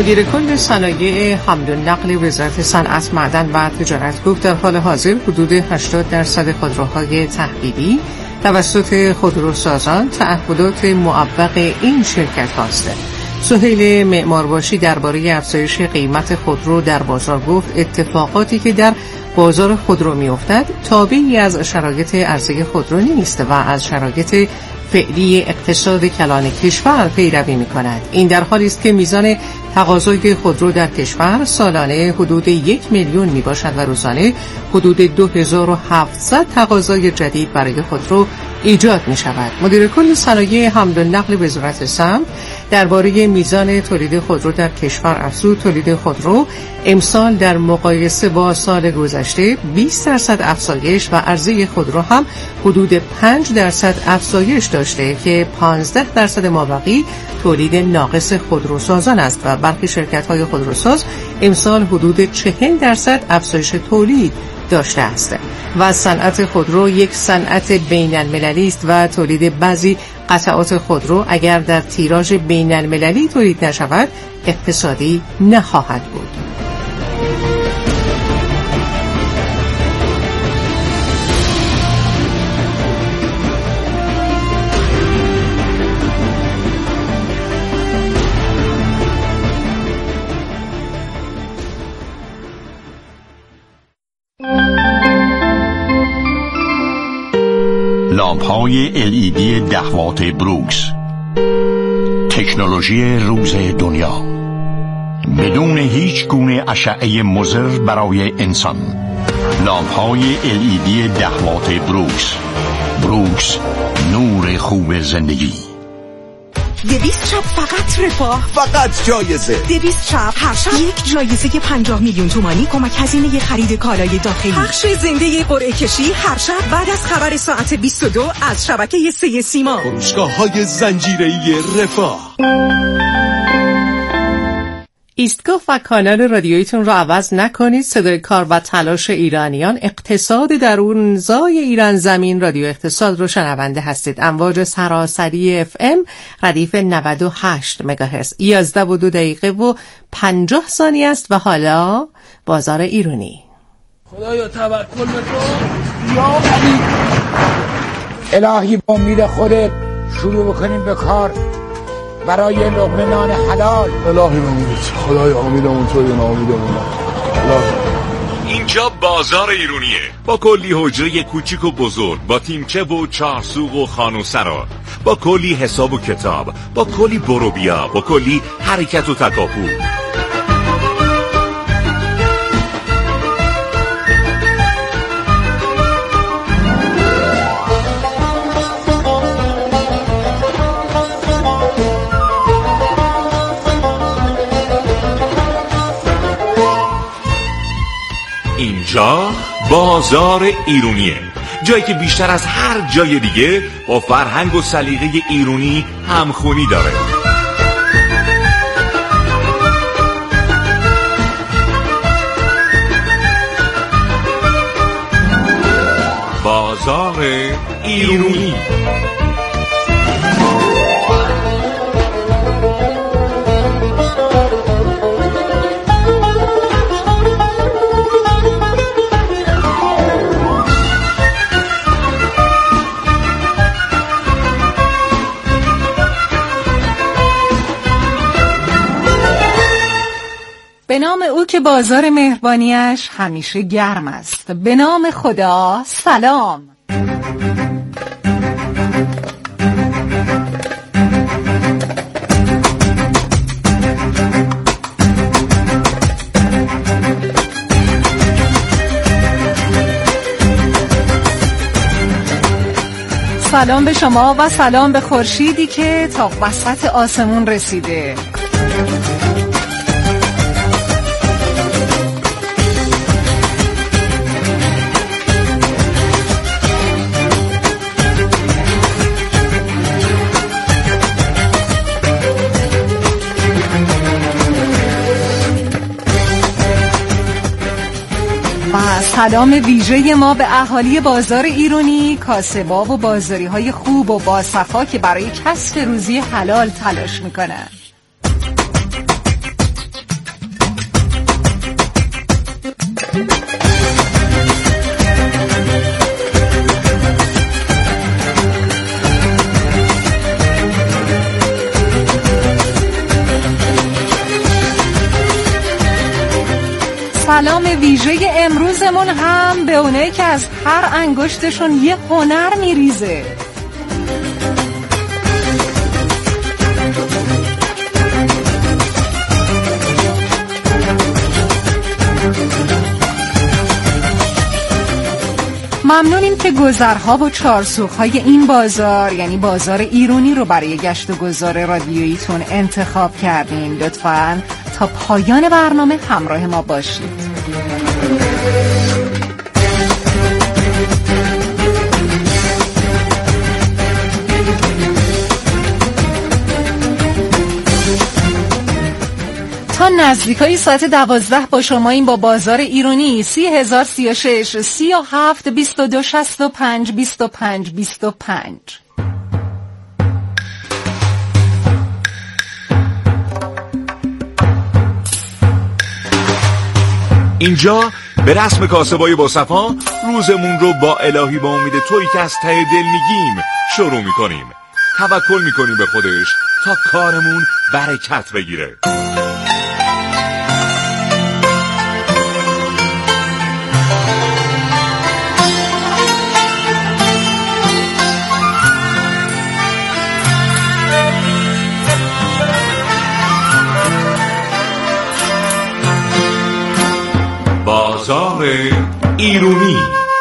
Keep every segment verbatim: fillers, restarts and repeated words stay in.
مدیر کل صنایع حمل و نقل وزارت صنعت، معدن و تجارت گفت در حال حاضر حدود هشتاد درصد خودروهای تحویلی توسط خودروسازان تعهدات معوق این شرکت هاست. سهیل معمارباشی درباره افزایش قیمت خودرو در بازار گفت اتفاقاتی که در بازار خودرو میافتد تابعی از شرایط عرضه خودرو نیست و از شرایط فعلی اقتصاد کلان کشور پیروی می‌کند. این در حالی است که میزان تقاضای خودرو در کشور سالانه حدود یک میلیون میباشد و روزانه حدود دو هزار و هفتصد تقاضای جدید برای خودرو ایجاد می‌شود. مدیر کل صنایع حمل و نقل وزارت سمت درباره میزان تولید خودرو در کشور افزود تولید خودرو امسال در مقایسه با سال گذشته بیست درصد افزایش و عرضه خودرو هم حدود پنج درصد افزایش داشته که پانزده درصد مابقی تولید ناقص خودروسازان است و برخی شرکت‌های خودروساز امسال حدود چهل درصد افزایش تولید داشته است. و صنعت خودرو یک صنعت بین‌المللی است و تولید بعضی قطعات خودرو اگر در تیراژ بین‌المللی تولید نشود اقتصادی نخواهد بود. لامپ‌های ال ای دی ده وات بروکس، تکنولوژی روز دنیا، بدون هیچ گونه اشعه مضر برای انسان. لامپ‌های ال ای دی ده وات بروکس. بروکس، نور خوب زندگی. دویست شب فقط رفاه، فقط جایزه. دویست شب هر شب یک جایزه پنجاه میلیون تومانی کمک هزینه خرید کالای داخلی. پخش زنده قرعه کشی هر شب بعد از خبر ساعت بیست و دو از شبکه سه سیما. فروشگاه‌های زنجیره‌ای رفاه. ایستگاه و کانال رادیویتون رو عوض نکنید. صدای کار و تلاش ایرانیان، اقتصاد درونزای ایران زمین، رادیو اقتصاد رو شنونده هستید. امواج سراسری اف ام ردیف نود و هشت مگاهرتز. یازده و دو دقیقه و پنجاه ثانیه است و حالا بازار ایرانی. خدایا توکل بکن یا علی. الهی با امید خودت شروع بکنیم به کار برای لقمه نان حلال. الهی امیدت، خدایا امیدمون توی ناامیدمون. اینجا بازار ایرونیه با کلی حجره کوچیک و بزرگ، با تیمچه و چهارسوق و خان و سرا، با کلی حساب و کتاب، با کلی برو بیا، با کلی حرکت و تکاپو. اینجا بازار ایرونیه، جایی که بیشتر از هر جای دیگه با فرهنگ و سلیقه ایرونی همخونی داره. بازار ایرونی. به نام او که بازار مهربانیش همیشه گرم است. به نام خدا سلام. سلام به شما و سلام به خورشیدی که تا وسط آسمون رسیده. سلام ویژه ما به اهالی بازار ایرانی، کاسبا و بازاری های خوب و باصفا که برای کسب روزی حلال تلاش میکنن. سلام ویژه امروزمون هم به اونایی که از هر انگشتشون یه هنر میریزه. ممنونیم که گذرها و چارسوخهای این بازار یعنی بازار ایرانی رو برای گشت و گذار رادیوییتون انتخاب کردین. لطفاً تا پایان برنامه همراه ما باشید. تا نزدیکای ساعت دوازده با شما این با بازار ایرانی سی هزار سی و شش سی و هفت بیست و دو شست و پنج بیست و پنج بیست و پنج. اینجا به رسم کاسبای با صفا روزمون رو با الهی با امید تویی که از ته دل میگیم شروع میکنیم. توکل میکنیم به خودش تا کارمون برکت بگیره. بازار ایرانی.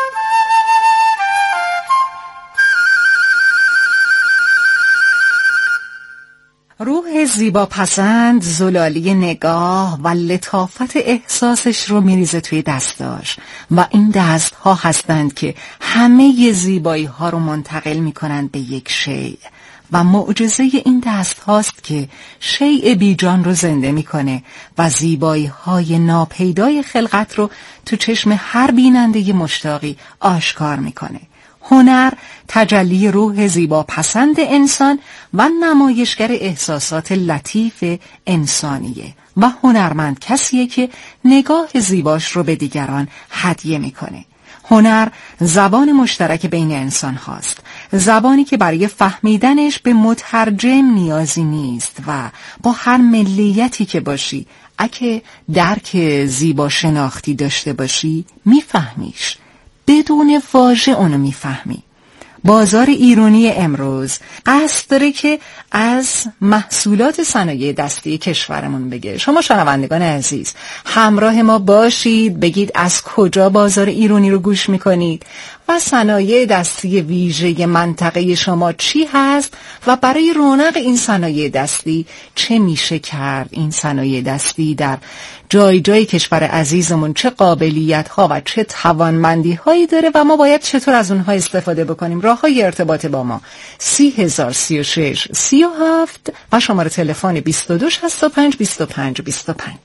روح زیبا پسند زلالی نگاه و لطافت احساسش رو میریزه توی دستاش و این دست ها هستند که همه زیبایی ها رو منتقل میکنند به یک شیء و معجزه این دست هاست که شیء بیجان رو زنده میکنه و زیبایی های ناپیدای خلقت رو تو چشم هر بیننده مشتاقی آشکار میکنه. هنر تجلی روح زیبا پسند انسان و نمایشگر احساسات لطیف انسانیه و هنرمند کسیه که نگاه زیباش رو به دیگران هدیه میکنه. هنر زبان مشترک بین انسان هاست، زبانی که برای فهمیدنش به مترجم نیازی نیست و با هر ملیتی که باشی اگه درک زیبا شناختی داشته باشی میفهمیش، بدون واژه اونو میفهمی. بازار ایرانی امروز قصد داره که از محصولات صنایع دستی کشورمون بگه. شما شنوندگان عزیز همراه ما باشید، بگید از کجا بازار ایرانی رو گوش میکنید و صنایع دستی ویژه منطقه شما چی هست و برای رونق این صنایع دستی چه میشه کرد. این صنایع دستی در جای جای کشور عزیزمون چه قابلیت ها و چه توانمندی هایی داره و ما باید چطور از اونها استفاده بکنیم. راه های ارتباط با ما سی هزار سی و شش سی و هفت و شماره تلفن بیست و دو شصت و پنج بیست و پنج بیست و پنج.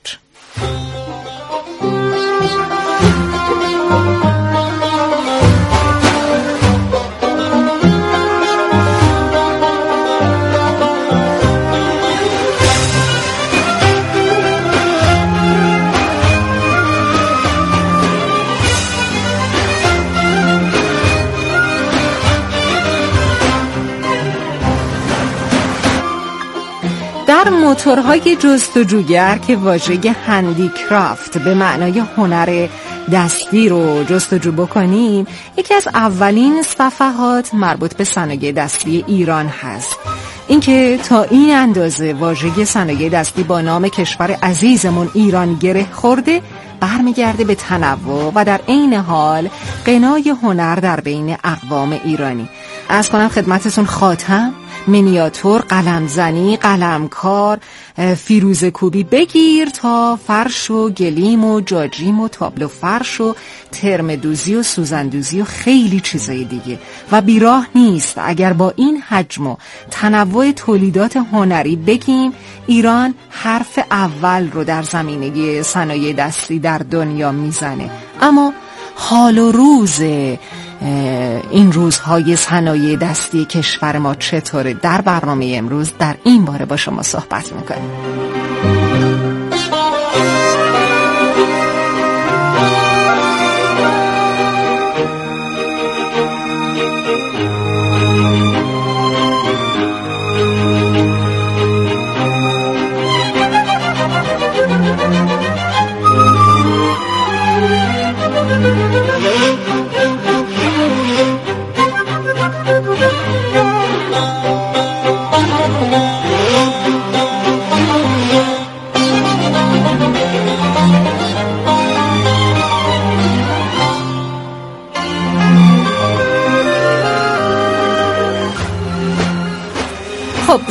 در موتورهای جستجوگر که واژه هندیکرافت به معنای هنر دستی رو جستجو بکنیم، یکی از اولین صفحات مربوط به صنایع دستی ایران هست. اینکه تا این اندازه واژه صنایع دستی با نام کشور عزیزمون ایران گره خورده برمیگرده به تنوع و در عین حال غنای هنر در بین اقوام ایرانی. از کنم خدمتتون خاتم، مینیاتور، قلمزنی، قلمکار، فیروزه کوبی بگیر تا فرش و گلیم و جاجیم و تابلو فرش و ترم دوزی و سوزن دوزی و خیلی چیزای دیگه و بیراه نیست اگر با این حجم و تنوع تولیدات هنری بگیم ایران حرف اول رو در زمینه صنایع دستی در دنیا میزنه. اما حال و روز این روزهای صنایع دستی کشور ما چطوره؟ در برنامه امروز در این باره با شما صحبت میکنیم.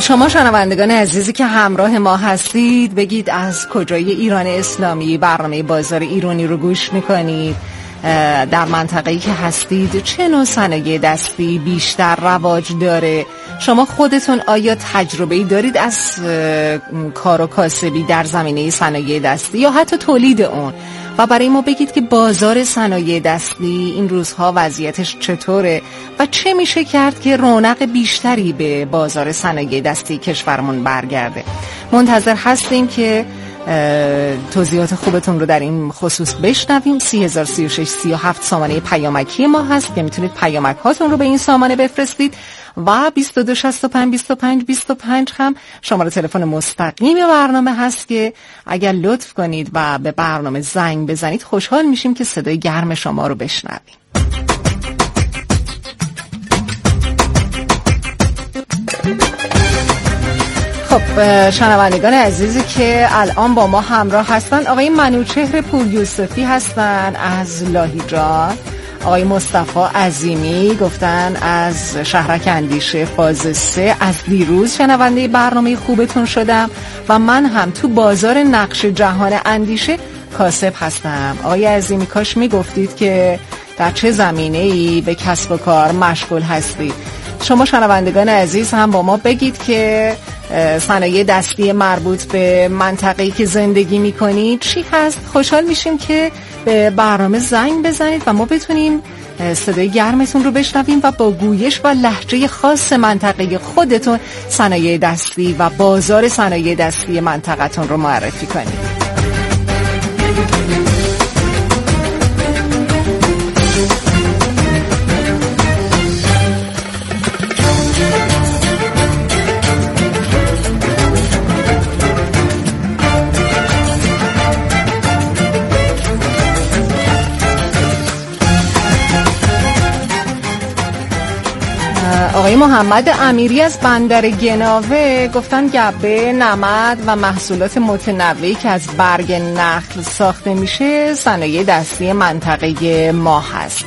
شما شنوندگان عزیزی که همراه ما هستید بگید از کجای ایران اسلامی برنامه بازار ایرانی رو گوش میکنید، در منطقه‌ای که هستید چه نوع صنایع دستی بیشتر رواج داره، شما خودتون آیا تجربه‌ای دارید از کار و کاسبی در زمینه صنایع دستی یا حتی تولید اون، و برای ما بگید که بازار صنایع دستی این روزها وضعیتش چطوره و چه میشه کرد که رونق بیشتری به بازار صنایع دستی کشورمون برگرده. منتظر هستیم که توضیحات خوبتون رو در این خصوص بشنویم. سی هزار سی و شش سی و هفت سامانه پیامکی ما هست که میتونید پیامک هاتون رو به این سامانه بفرستید و بیست و دو شصت و پنج بیست و پنج بیست و پنج هم شماره تلفن مستقیم برنامه هست که اگر لطف کنید و به برنامه زنگ بزنید خوشحال میشیم که صدای گرم شما رو بشنویم. خب شنوندگان عزیزی که الان با ما همراه هستن آقای منوچهر پور یوسفی هستن از لاهیجان، آقای مصطفی عظیمی گفتن از شهرک اندیشه فاز سه، از دیروز شنونده برنامه خوبتون شدم و من هم تو بازار نقش جهان اندیشه کاسب هستم. آقای عظیمی کاش میگفتید که در چه زمینه‌ای به کسب و کار مشغول هستید. شما شنوندگان عزیز هم با ما بگید که صنایع دستی مربوط به منطقه‌ای که زندگی می‌کنید چی هست. خوشحال میشیم که به برنامه زنگ بزنید و ما بتونیم صدای گرمتون رو بشنویم و با گویش و لهجه خاص منطقه خودتون صنایع دستی و بازار صنایع دستی منطقتون رو معرفی کنید. آقای محمد امیری از بندر گناوه گفتن گبه، نمد و محصولات متنوعی که از برگ نخل ساخته میشه صنایع دستی منطقه ما هست.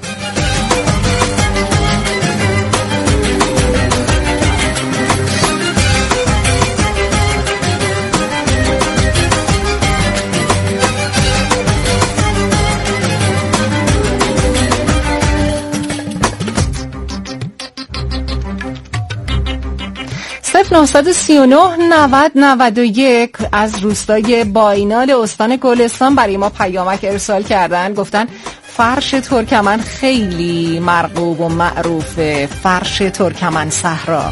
نه سه نه نود نود و یک از روستای باینال استان گلستان برای ما پیامک ارسال کردن. گفتن فرش ترکمن خیلی مرغوب و معروفه، فرش ترکمن صحرا.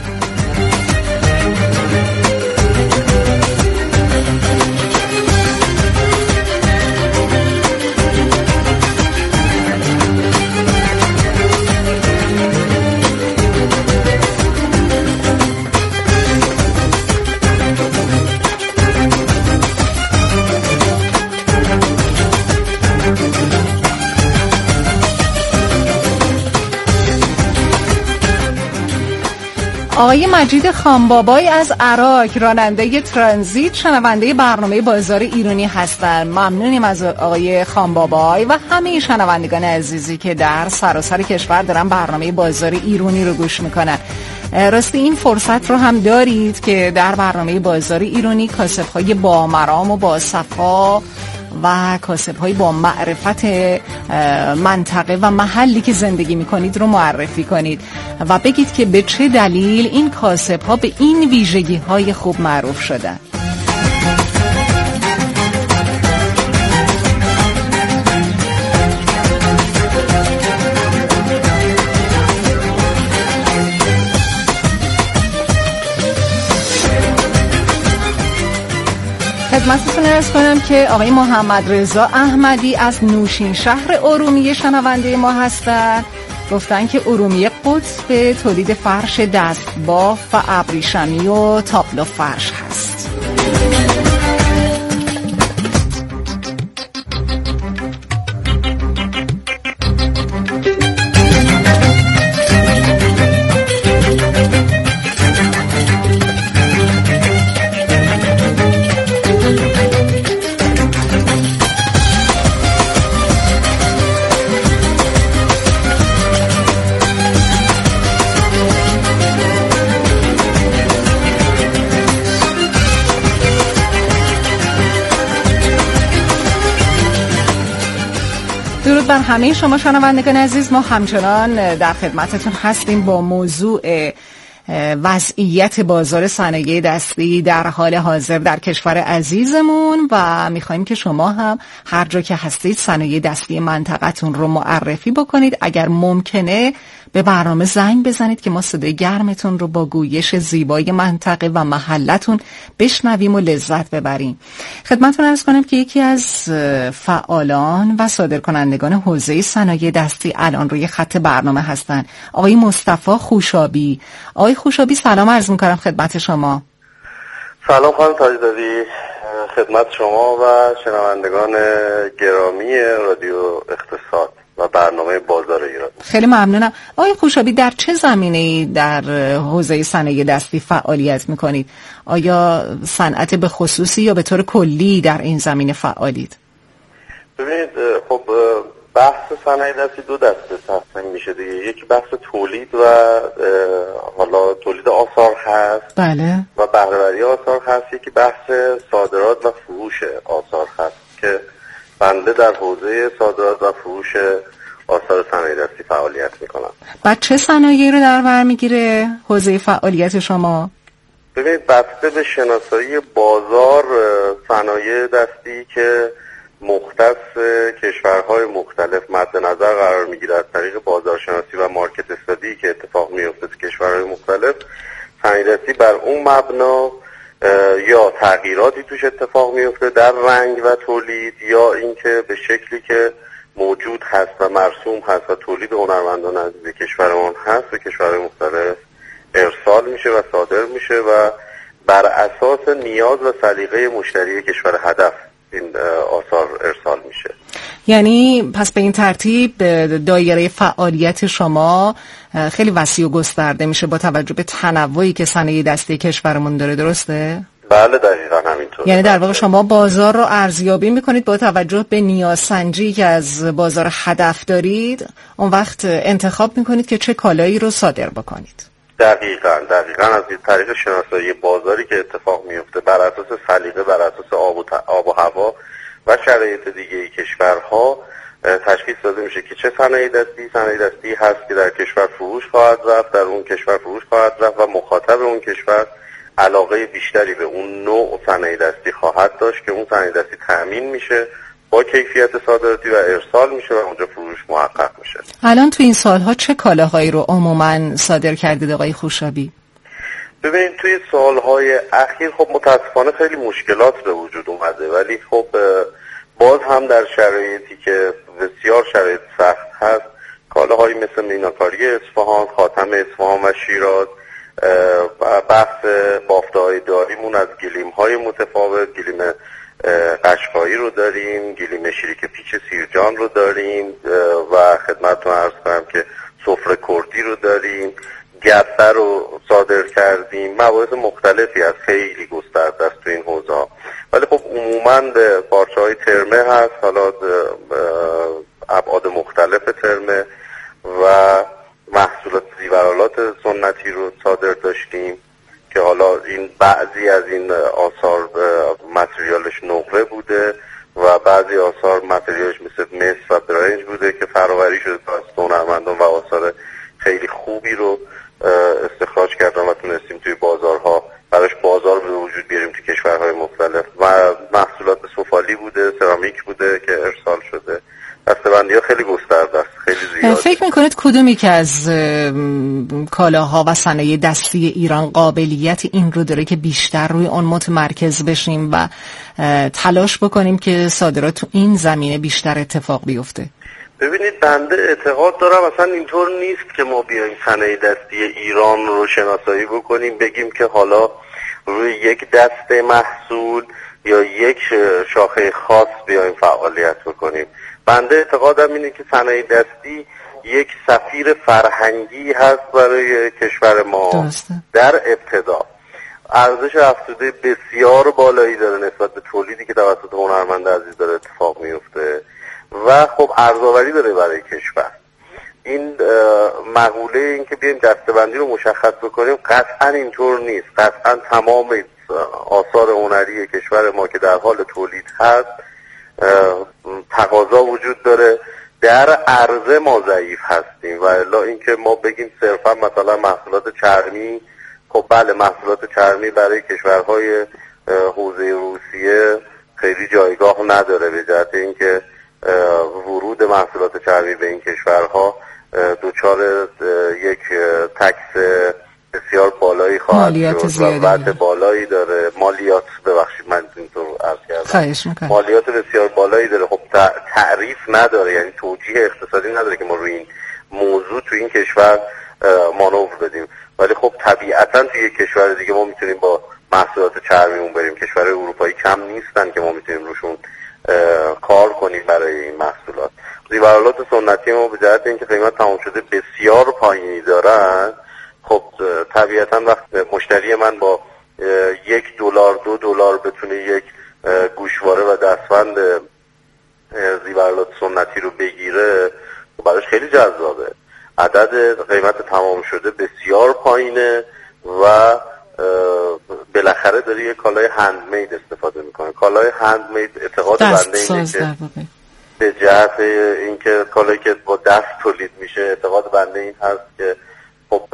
آقای مجید خانبابای از عراق راننده ترانزیت شنونده برنامه بازار ایرانی هستن. ممنونیم از آقای خانبابای و همه شنوندگان عزیزی که در سراسر کشور دارن برنامه بازار ایرانی رو گوش میکنن. راستی این فرصت رو هم دارید که در برنامه بازار ایرانی کاسب‌های با مرام و با صفا و کاسب‌های با معرفت منطقه و محلی که زندگی می‌کنید رو معرفی کنید و بگید که به چه دلیل این کاسب‌ها به این ویژگی‌های خوب معروف شدن. خدمتتون عرض کنم که آقای محمد رضا احمدی از نوشین شهر ارومیه شنونده ما هستند. گفتن که ارومیه قطب تولید فرش دستباف و ابریشمی و تابلو فرش هست. بر همه شما شنوندگان عزیز. ما همچنان در خدمتتون هستیم با موضوع وضعیت بازار صنایع دستی در حال حاضر در کشور عزیزمون و میخوایم که شما هم هر جا که هستید صنایع دستی منطقتون رو معرفی بکنید. اگر ممکنه به برنامه زنگ بزنید که ما صدای گرمتون رو با گویش زیبای منطقه و محلتون بشنویم و لذت ببریم. خدمتتون عرض کنم که یکی از فعالان و صادرکنندگان حوزه صنایع دستی الان روی خط برنامه هستن، آقای مصطفی خوشابی. آقای خوشابی سلام عرض می‌کنم خدمت شما. سلام خانم تاج‌داری، خدمت شما و شنوندگان گرامی رادیو اقتصاد و برنامه بازار ایران. خیلی ممنونم. آقای خوشابی در چه زمینه‌ای در حوزه صنایع دستی فعالیت می‌کنید؟ آیا صنعت به خصوصی یا به طور کلی در این زمینه فعالید؟ ببینید خب بحث صنایع دستی دو دسته تقسیم میشه دیگه. یک بحث تولید و حالا تولید آثار هست، بله، و بهره‌وری آثار هست. یکی بحث صادرات و فروش آثار هست که بنده در حوزه صادرات و فروش آثار صنایع دستی فعالیت میکنم. بعد چه صنایعی رو در بر میگیره حوزه فعالیت شما؟ ببینید بسته به شناسایی بازار صنایع دستی که مختص کشورهای مختلف مد نظر قرار میگیره از طریق بازارشناسی و مارکت استادی که اتفاق میفته تو کشورهای مختلف، صنایع دستی بر اون مبنا یا تغییراتی توش اتفاق میفته در رنگ و تولید، یا اینکه به شکلی که موجود هست و مرسوم هست و تولید هنرمندان عزیز کشورمان هست به کشورهای مختلف ارسال میشه و صادر میشه و بر اساس نیاز و سلیقه مشتری کشور هدف این آثار ارسال میشه. یعنی پس به این ترتیب دایره فعالیت شما خیلی وسیع و گسترده میشه با توجه به تنوعی که صنایع دستی کشورمون داره، درسته؟ بله دقیقاً همینطور. یعنی در واقع شما بازار رو ارزیابی میکنید با توجه به نیازسنجی که از بازار هدف دارید، اون وقت انتخاب میکنید که چه کالایی رو صادر بکنید. دقیقاً دقیقاً از طریق شناسایی بازاری که اتفاق میفته بر اساس سلیقه، بر اساس آب و, آب و هوا و شرایط دیگه کشورها تشخیص داده میشه که چه صنایع دستی صنایع دستی هست که در کشور فروش خواهد رفت، در اون کشور فروش خواهد رفت و مخاطب اون کشور علاقه بیشتری به اون نوع صنایع دستی خواهد داشت که اون صنایع دستی تأمین میشه با کیفیت صادراتی و ارسال میشه و اونجا فروش محقق میشه. الان تو این سالها چه کالاهایی رو عموما صادر کردید آقای خوشابی؟ ببینید توی سالهای اخیر خب متاسفانه خیلی مشکلات به وجود اومده، ولی خب باز هم در شرایطی که بسیار شرایط سخت هست کالاهایی مثل میناکاری اصفهان، خاتم اصفهان و شیراز، بحث بافته‌های داریمون از گلیم‌های متفاوت، گلیم قشقایی رو داریم، گلیم شریک پیچ سیرجان رو داریم و خدمتتون عرض کنم که سفره کردی رو داریم، گرسه رو صادر کردیم. مباحث مختلفی از خیلی گسترده است تو این حوزه، ولی خب عموماً پارچه‌های ترمه هست، حالا ابعاد مختلف ترمه و محصولات زیورآلات سنتی رو صادر داشتیم که حالا این بعضی از این آثار متریالش نقره بوده و بعضی آثار متریالش مثل مس و برنج بوده که فراوری شده توسط هنرمندان و آثار خیلی خوبی رو استخراج کردن و تونستیم توی بازارها براش بازار به وجود بیاریم توی کشورهای مختلف. و محصولات سفالی بوده، سرامیک بوده که ارسال شده. دسته‌بندی‌ها خیلی گسترده است، خیلی زیاده. فکر میکنید کدومی که از کالاها و صنایع دستی ایران قابلیت این رو داره که بیشتر روی اون متمرکز بشیم و تلاش بکنیم که صادرات تو این زمینه بیشتر اتفاق بیفته؟ ببینید بنده اعتقاد دارم اصلا اینطور نیست که ما بیایم صنایع دستی ایران رو شناسایی بکنیم بگیم که حالا روی یک دسته محصول یا یک شاخه خاص بیایم فعالیت بکنیم. بنده اعتقادم اینه که صنایع دستی یک سفیر فرهنگی هست برای کشور ما. درسته. در ابتدا ارزش افزوده بسیار بالایی داره نسبت به تولیدی که توسط هنرمند عزیز داره اتفاق میفته و خب ارزآوری داره برای کشور. این مقوله این که بیایم دسته‌بندی رو مشخص بکنیم قطعا اینطور نیست. قطعا تمام آثار هنری کشور ما که در حال تولید هست تقاضا وجود داره در عرضه ما ضعیف هستیم و الا اینکه ما بگیم صرفا مثلا محصولات چرمی، خب بله محصولات چرمی برای کشورهای حوزه روسیه خیلی جایگاه نداره به جهت اینکه ورود محصولات چرمی به این کشورها دوچار یک تکس بسیار بالایی خواهد شد و وضع بالایی داره، مالیات ببخشید من اینطور عرض کردم، مالیات بسیار بالایی داره. خب تعریف نداره، یعنی توجیه اقتصادی نداره که ما روی این موضوع تو این کشور مانور بدیم. ولی خب طبیعتا توی یک کشور دیگه ما میتونیم با محصولات چرمیمون بریم. کشور اروپایی کم نیستن که ما میتونیم روشون کار کنیم برای این محصولات. زیورالات سنتی ما به جهت اینکه قیمت تمام شده بسیار پایینی دارن، خب طبیعتا وقت مشتری من با یک دلار دو دلار بتونه یک گوشواره و دستبند زیورالات سنتی رو بگیره، براش خیلی جذابه. عدد قیمت تمام شده بسیار پایینه و بالاخره داره یک کالای هندمید استفاده میکنه. کالای هندمید اعتقاد بنده اینه که به جهت اینکه کالایی که با دست تولید میشه، اعتقاد بنده این هست که خب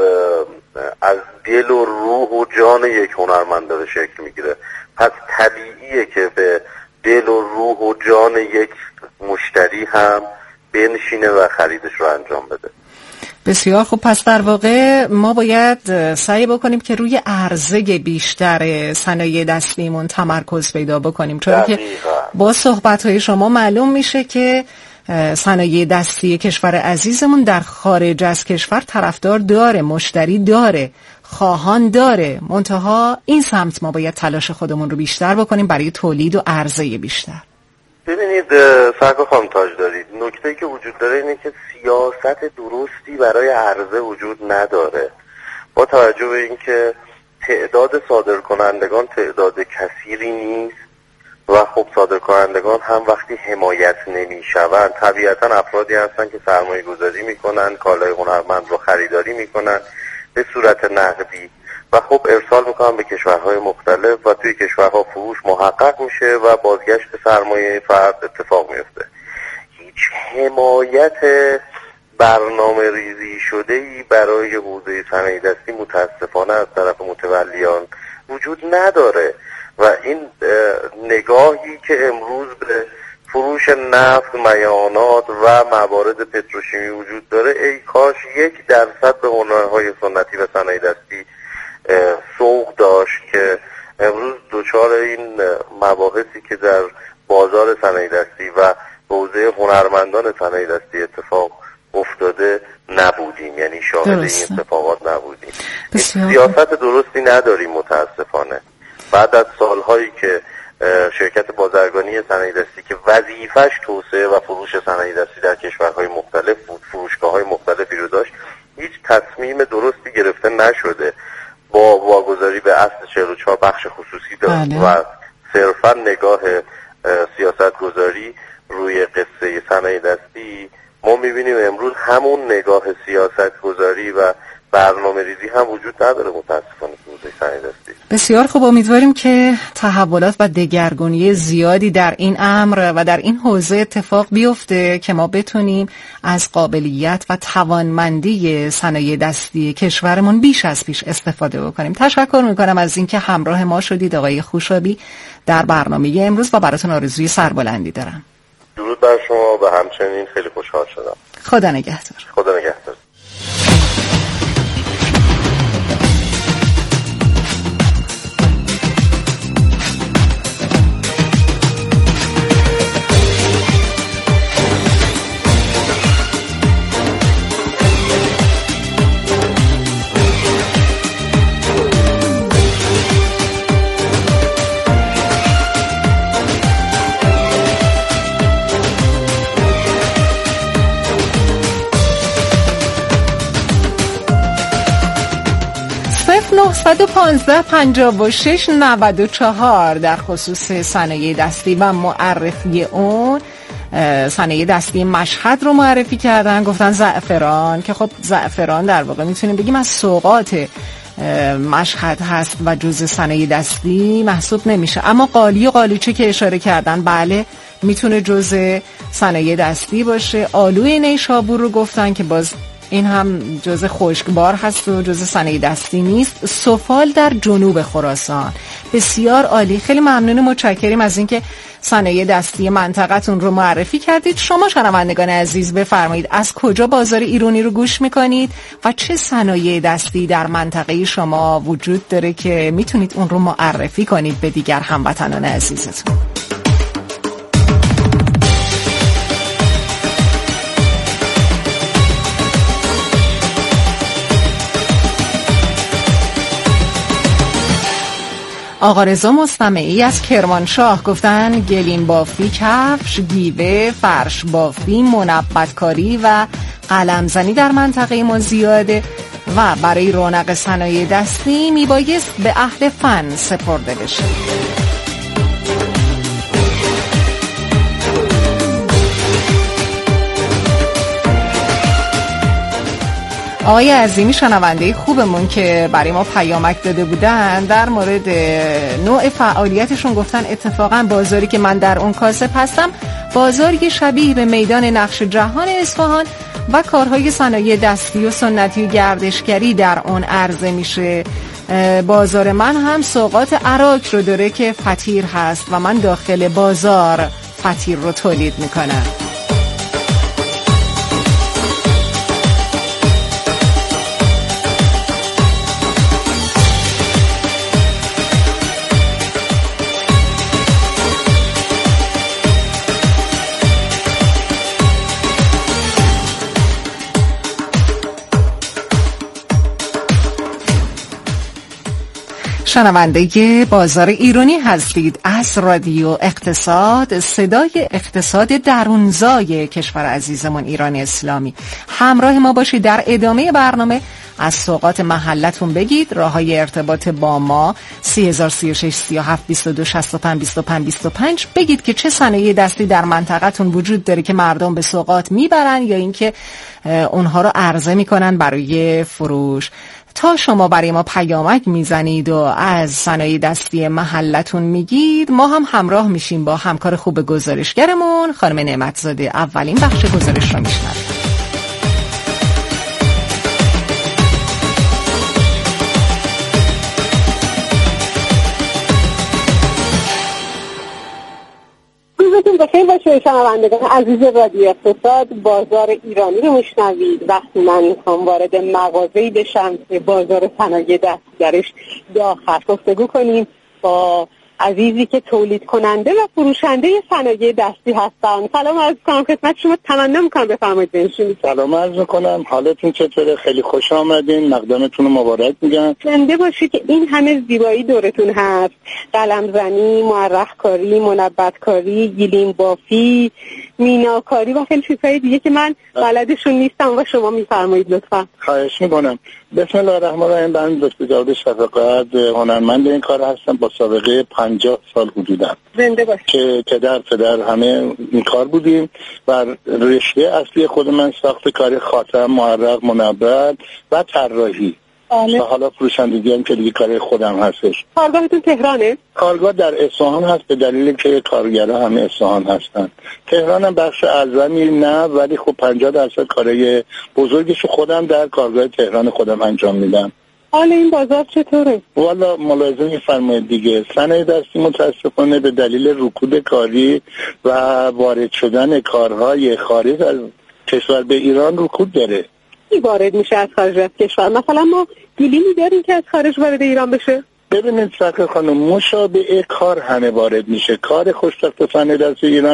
از دل و روح و جان یک هنرمند داره شکل میگیره، پس طبیعیه که به دل و روح و جان یک مشتری هم بنشینه و خریدش رو انجام بده. بسیار خوب. پس در واقع ما باید سعی بکنیم که روی عرضه بیشتر صنایع دستیمون تمرکز پیدا بکنیم، چون که با صحبت‌های شما معلوم میشه که صنایع دستی کشور عزیزمون در خارج از کشور طرفدار داره، مشتری داره، خواهان داره. منتها این سمت ما باید تلاش خودمون رو بیشتر بکنیم برای تولید و عرضه بیشتر. ببینید سرکار خانم تاج دارید، نکته‌ای که وجود داره اینه که سیاست درستی برای عرضه وجود نداره. با توجه به اینکه تعداد صادرکنندگان تعداد کثیری نیست و خب صادرکنندگان هم وقتی حمایت نمیشوند، طبیعتا افرادی هستن که سرمایه گذاری میکنن، کالای هنرمند رو خریداری میکنن به صورت نقدی و خب ارسال میکنن به کشورهای مختلف و توی کشورها فروش محقق میشه و بازگشت سرمایه فرد اتفاق میفته. هیچ حمایت برنامه ریزی شده ای برای حوزه صنایع دستی متاسفانه از طرف متولیان وجود نداره و این نگاهی که امروز به فروش نفت، میانات و موارد پتروشیمی وجود داره، ای کاش یک درصد به هنرهای سنتی و صنایع دستی سوق داشت که امروز دوچار این مباحثی که در بازار صنایع دستی و حوزه هنرمندان صنایع دستی اتفاق افتاده نبودیم، یعنی شاهد این اتفاقات نبودیم. سیاست درستی نداریم متاسفانه. بعد از سالهایی که شرکت بازرگانی صنایع دستی که وظیفش توسعه و فروش صنایع دستی در کشورهای مختلف بود، فروشگاه‌های مختلفی رو داشت، هیچ تصمیم درستی گرفته نشده. با واگذاری به اصل چهل و چهار بخش خصوصی داشت و صرفا نگاه سیاست گذاری روی قصه صنایع دستی، ما میبینیم امروز همون نگاه سیاست گذاری و برنامه ریزی هم وجود نداره متاسفانه تو حوزه صنایع دستی. بسیار خوب. امیدواریم که تحولات و دگرگونی زیادی در این امر و در این حوزه اتفاق بیفته که ما بتونیم از قابلیت و توانمندی صنایع دستی کشورمون بیش از پیش استفاده بکنیم. تشکر میکنم از اینکه همراه ما شدید آقای خوشابی در برنامه امروز و براتون آرزوی سربلندی دارم. درود بر شما و همچنین خیلی خوشحال شدم. خدا نگهدار. خدا نگهدار. نه یک پنج پنجاه و شش نود و چهار در خصوص صنایع دستی و معرفی اون. صنایع دستی مشهد رو معرفی کردن، گفتن زعفران، که خب زعفران در واقع میتونیم بگیم از سوغات مشهد هست و جزء صنایع دستی محسوب نمیشه. اما قالی و قالیچه که اشاره کردن بله میتونه جزء صنایع دستی باشه. آلوی نیشابور رو گفتن که باز این هم جزء خشکبار هست و جزء صنایع دستی نیست. سفال در جنوب خراسان. بسیار عالی، خیلی ممنون، متشکریم از اینکه صنایع دستی منطقتون رو معرفی کردید. شما شنوندگان عزیز بفرمایید از کجا بازار ایرانی رو گوش میکنید و چه صنایع دستی در منطقه شما وجود داره که میتونید اون رو معرفی کنید به دیگر هموطنان عزیزتون. آقا رضا مستمعی از کرمانشاه گفتن گلیم بافی، کفش، گیوه، فرش بافی، منبتکاری و قلمزنی در منطقه ما زیاده و برای رونق صنایع دستی میبایست به اهل فن سپرده بشه. آقای عظیمی شنونده خوبمون که برای ما پیامک داده بودن در مورد نوع فعالیتشون گفتن اتفاقا بازاری که من در اون کاسب هستم بازاری شبیه به میدان نقش جهان اصفهان و کارهای صنایع دستی و سنتی و گردشگری در اون عرضه میشه. بازار من هم سوغات عراک رو داره که فطیر هست و من داخل بازار فطیر رو تولید میکنم. شنونده بازار ایرانی هستید از رادیو اقتصاد، صدای اقتصاد درونزای کشور عزیزمون ایران اسلامی. همراه ما باشید در ادامه برنامه. از سوغات محلتون بگید، راه های ارتباط با ما سی هزار سی و شش سی و هفت بیست و دو شصت و پنج بیست و پنج بیست و پنج. بگید که چه صنایع دستی در منطقتون وجود داره که مردم به سوغات میبرن یا اینکه اونها رو عرضه میکنن برای فروش. تا شما برای ما پیامک میزنید و از صنایع دستی محلتون میگید، ما هم همراه میشیم با همکار خوب گزارشگرمون خانم نعمتزاده. اولین بخش گزارش رو میشنوید. روزتون بخیر باشه شنوندگان عزیز رادیو اقتصاد. بازار ایرانی رو میشنوید. وقتی من میخوام وارد مغازه‌ای بشم که بازار صنایع دستی درش داخل گفتگو کنیم با عزیزی که تولید کننده و فروشنده صنایع دستی هستن. سلام عرض کنم خدمت شما، تمنا میکنم بفرمایید بنشینید. سلام عرض میکنم، حالتون چطوره؟ خیلی خوش آمدین، مقدمتون رو مبارک میگم. زنده باشید که این همه زیبایی دورتون هست، قلمزنی، معرخ‌کاری، منبتکاری، گلیم بافی، میناکاری و خیلی چیزهای دیگه که من بلدشون نیستم و شما میفرمایید لطفا. خواهش میکنم. بسم الله الرحمن الرحیم. من دکتر جاوید شفقت هنرمند این کار هستم با سابقه پنجاه سال حدوداً. زنده باشید. که پدر پدر همه این کار بودیم و رشته اصلی خود من ساخت کار خاتم، معرق، منبت و طراحی. و حالا فروشندگی هم که دیگه کار خودم هستش. کارگاهتون تهرانه؟ کارگاه در اصفهان هست به دلیلی که کارگرها همه اصفهان هستن. تهران هم بخش اعظمی نه، ولی خب پنجاه درصد کارهای بزرگش خودم در کارگاه تهران خودم انجام میدم. حالا این بازار چطوره؟ والا ملاحظه می‌فرمایید دیگه، صنایع دستی متاسفانه به دلیل رکود کاری و وارد شدن کارهای خارج از کشور به ایران رکود داره. کی وارد میشه از خارج از کشور؟ مثلا ما گلیمی داریم که از خارج وارد ایران بشه؟ ببینید سرکار خانم، مشابه کار همه وارد میشه. کار خوشبخت صنایع دستی ایران